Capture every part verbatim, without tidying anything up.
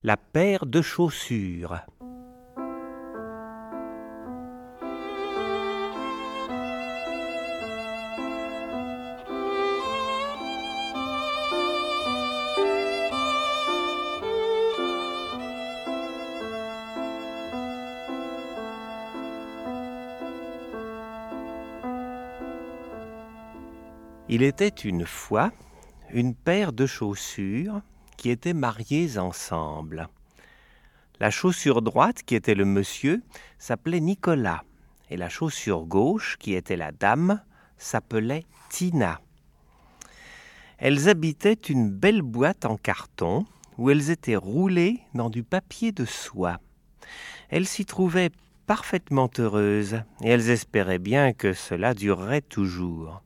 La paire de chaussures. Il était une fois une paire de chaussures qui étaient mariées ensemble. La chaussure droite, qui était le monsieur, s'appelait Nicolas, et la chaussure gauche, qui était la dame, s'appelait Tina. Elles habitaient une belle boîte en carton où elles étaient roulées dans du papier de soie. Elles s'y trouvaient parfaitement heureuses et elles espéraient bien que cela durerait toujours.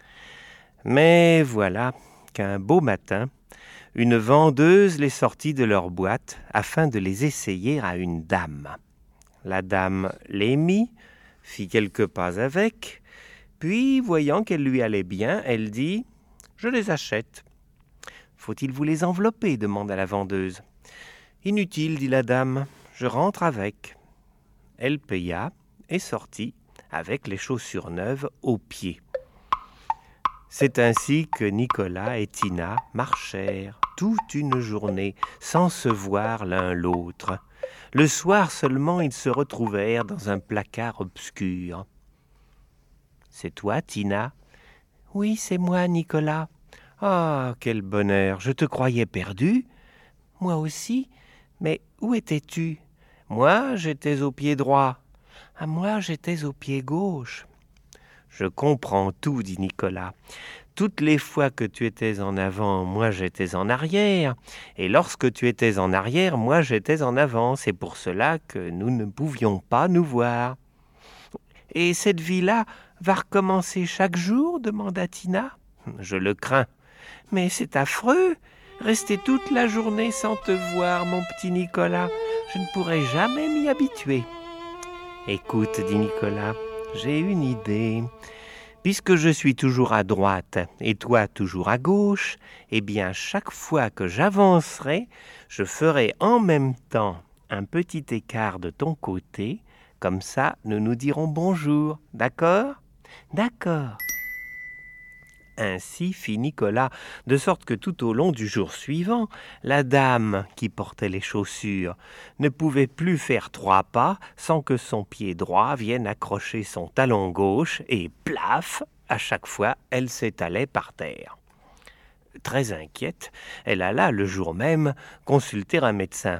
Mais voilà qu'un beau matin, une vendeuse les sortit de leur boîte afin de les essayer à une dame. La dame les mit, fit quelques pas avec, puis, voyant qu'elle lui allait bien, elle dit « Je les achète. »« Faut-il vous les envelopper ?» demanda la vendeuse. « Inutile, dit la dame, je rentre avec. » Elle paya et sortit avec les chaussures neuves aux pieds. C'est ainsi que Nicolas et Tina marchèrent toute une journée sans se voir l'un l'autre. Le soir seulement, ils se retrouvèrent dans un placard obscur. « C'est toi, Tina ?»« Oui, c'est moi, Nicolas. »« Ah, quel bonheur, je te croyais perdu. »« Moi aussi, mais où étais-tu ?»« Moi, j'étais au pied droit. »« Ah, moi, j'étais au pied gauche. » « Je comprends tout, dit Nicolas. Toutes les fois que tu étais en avant, moi j'étais en arrière. Et lorsque tu étais en arrière, moi j'étais en avant. C'est pour cela que nous ne pouvions pas nous voir. « Et cette vie-là va recommencer chaque jour ?» demanda Tina. « Je le crains. »« Mais c'est affreux. Rester toute la journée sans te voir, mon petit Nicolas. Je ne pourrai jamais m'y habituer. »« Écoute, dit Nicolas, j'ai une idée. Puisque je suis toujours à droite et toi toujours à gauche, eh bien chaque fois que j'avancerai, je ferai en même temps un petit écart de ton côté, comme ça nous nous dirons bonjour, d'accord ? D'accord. Ainsi fit Nicolas, de sorte que tout au long du jour suivant, la dame qui portait les chaussures ne pouvait plus faire trois pas sans que son pied droit vienne accrocher son talon gauche et plaf, à chaque fois, elle s'étalait par terre. Très inquiète, elle alla le jour même consulter un médecin.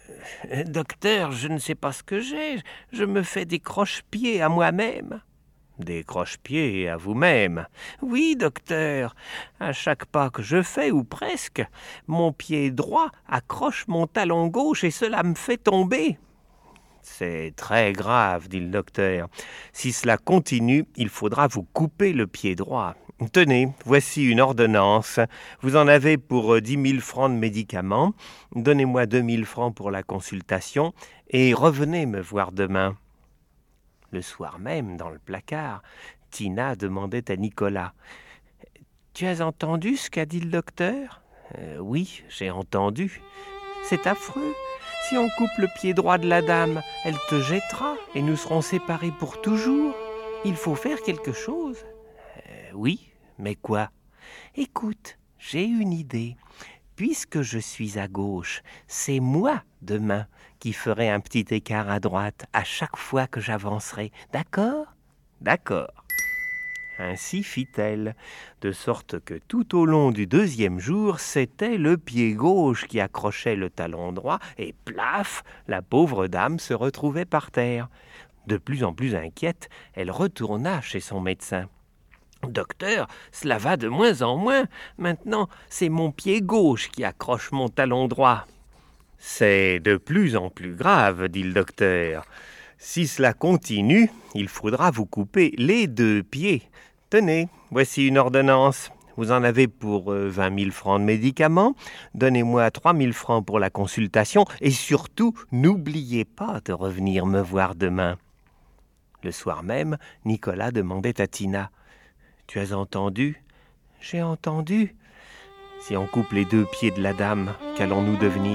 « Docteur, je ne sais pas ce que j'ai, je me fais des croche-pieds à moi-même. » Des croche-pieds à vous-même. Oui, docteur, à chaque pas que je fais, ou presque, mon pied droit accroche mon talon gauche et cela me fait tomber. C'est très grave, dit le docteur. Si cela continue, il faudra vous couper le pied droit. Tenez, voici une ordonnance. Vous en avez pour dix mille francs de médicaments. Donnez-moi deux mille francs pour la consultation et revenez me voir demain. Le soir même, dans le placard, Tina demandait à Nicolas « Tu as entendu ce qu'a dit le docteur ?»« euh, Oui, j'ai entendu. C'est affreux. Si on coupe le pied droit de la dame, elle te jettera et nous serons séparés pour toujours. Il faut faire quelque chose. Euh, »« Oui, mais quoi ?»« Écoute, j'ai une idée. Puisque je suis à gauche, c'est moi, demain, qui ferai un petit écart à droite à chaque fois que j'avancerai. D'accord ? D'accord. » Ainsi fit-elle, de sorte que tout au long du deuxième jour, c'était le pied gauche qui accrochait le talon droit, et plaf, la pauvre dame se retrouvait par terre. De plus en plus inquiète, elle retourna chez son médecin. « Docteur, cela va de moins en moins. Maintenant, c'est mon pied gauche qui accroche mon talon droit. »« C'est de plus en plus grave, dit le docteur. Si cela continue, il faudra vous couper les deux pieds. Tenez, voici une ordonnance. Vous en avez pour euh, vingt mille francs de médicaments. Donnez-moi trois mille francs pour la consultation et surtout, n'oubliez pas de revenir me voir demain. » Le soir même, Nicolas demandait à Tina « Tu as entendu ?»« J'ai entendu. »« Si on coupe les deux pieds de la dame, qu'allons-nous devenir ? »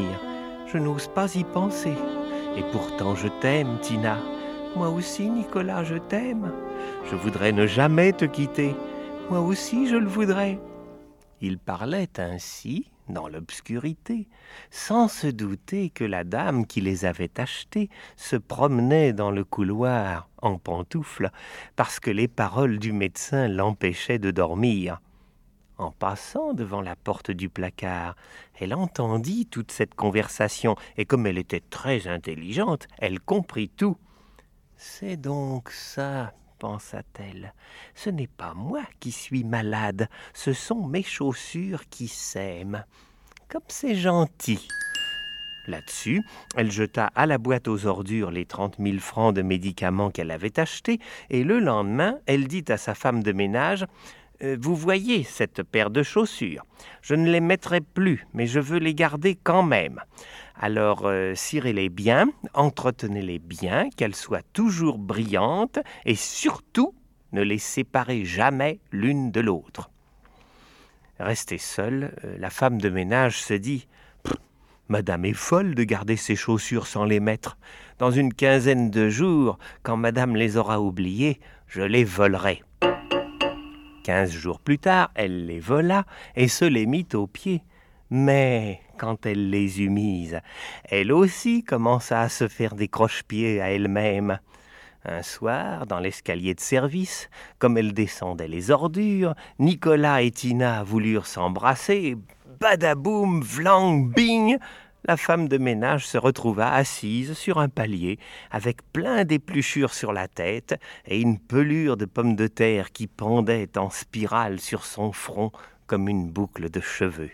Je n'ose pas y penser. Et pourtant je t'aime, Tina. Moi aussi, Nicolas, je t'aime. Je voudrais ne jamais te quitter. Moi aussi, je le voudrais. » Il parlait ainsi, dans l'obscurité, sans se douter que la dame qui les avait achetés se promenait dans le couloir en pantoufles, parce que les paroles du médecin l'empêchaient de dormir. En passant devant la porte du placard, elle entendit toute cette conversation, et comme elle était très intelligente, elle comprit tout. « C'est donc ça, pensa-t-elle, ce n'est pas moi qui suis malade, ce sont mes chaussures qui s'aiment. Comme c'est gentil. » Là-dessus, elle jeta à la boîte aux ordures les trente mille francs de médicaments qu'elle avait achetés, et le lendemain, elle dit à sa femme de ménage euh, « Vous voyez cette paire de chaussures, je ne les mettrai plus, mais je veux les garder quand même. Alors, euh, cirez-les bien, entretenez-les bien, qu'elles soient toujours brillantes, et surtout, ne les séparez jamais l'une de l'autre. » Restée seule, euh, la femme de ménage se dit « Madame est folle de garder ses chaussures sans les mettre. Dans une quinzaine de jours, quand madame les aura oubliées, je les volerai. » Quinze jours plus tard, elle les vola et se les mit aux pieds. Mais quand elle les eut mises, elle aussi commença à se faire des croche-pieds à elle-même. Un soir, dans l'escalier de service, comme elle descendait les ordures, Nicolas et Tina voulurent s'embrasser. Badaboum, vlang, bing! La femme de ménage se retrouva assise sur un palier, avec plein d'épluchures sur la tête et une pelure de pommes de terre qui pendait en spirale sur son front comme une boucle de cheveux.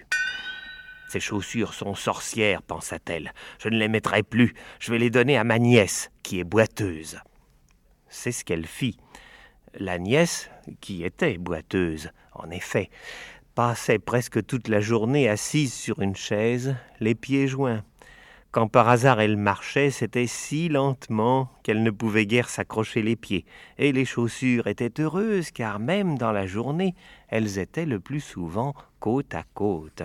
« Ces chaussures sont sorcières, pensa-t-elle. Je ne les mettrai plus. Je vais les donner à ma nièce, qui est boiteuse. » C'est ce qu'elle fit. La nièce, qui était boiteuse, en effet, passait presque toute la journée assise sur une chaise, les pieds joints. Quand par hasard elle marchait, c'était si lentement qu'elle ne pouvait guère s'accrocher les pieds. Et les chaussures étaient heureuses, car même dans la journée, elles étaient le plus souvent côte à côte.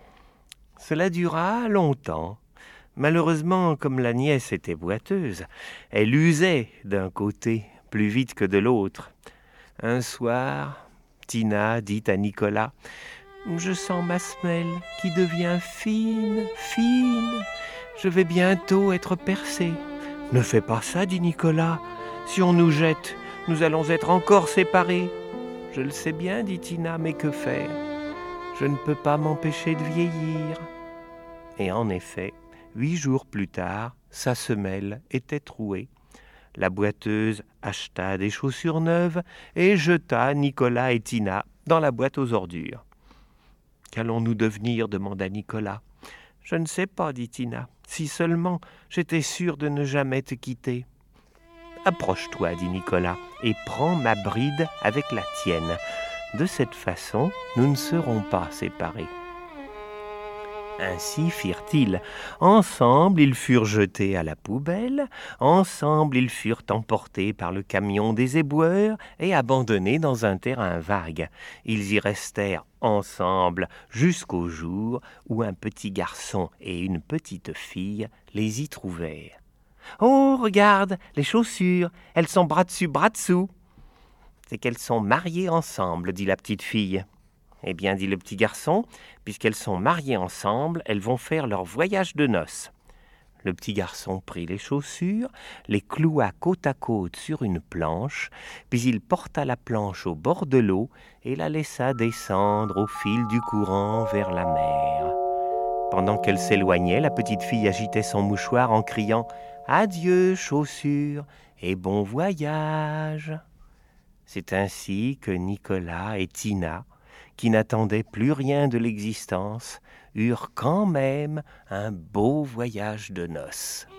Cela dura longtemps. Malheureusement, comme la nièce était boiteuse, elle usait d'un côté plus vite que de l'autre. Un soir, Tina dit à Nicolas « Je sens ma semelle qui devient fine, fine. Je vais bientôt être percée. »« Ne fais pas ça, dit Nicolas. Si on nous jette, nous allons être encore séparés. »« Je le sais bien, dit Tina, mais que faire? Je ne peux pas m'empêcher de vieillir. » Et en effet, huit jours plus tard, sa semelle était trouée. La boiteuse acheta des chaussures neuves et jeta Nicolas et Tina dans la boîte aux ordures. « Qu'allons-nous devenir » demanda Nicolas. « Je ne sais pas, dit Tina. Si seulement j'étais sûre de ne jamais te quitter. »« Approche-toi, dit Nicolas, et prends ma bride avec la tienne. De cette façon, nous ne serons pas séparés. » Ainsi firent-ils. Ensemble, ils furent jetés à la poubelle. Ensemble, ils furent emportés par le camion des éboueurs et abandonnés dans un terrain vague. Ils y restèrent ensemble jusqu'au jour où un petit garçon et une petite fille les y trouvèrent. « Oh, regarde, les chaussures, elles sont bras dessus, bras dessous. »« C'est qu'elles sont mariées ensemble, dit la petite fille. » « Eh bien, dit le petit garçon, puisqu'elles sont mariées ensemble, elles vont faire leur voyage de noces. » Le petit garçon prit les chaussures, les cloua côte à côte sur une planche, puis il porta la planche au bord de l'eau et la laissa descendre au fil du courant vers la mer. Pendant qu'elle s'éloignait, la petite fille agitait son mouchoir en criant « Adieu, chaussures, et bon voyage !» C'est ainsi que Nicolas et Tina, qui n'attendaient plus rien de l'existence, eurent quand même un beau voyage de noces.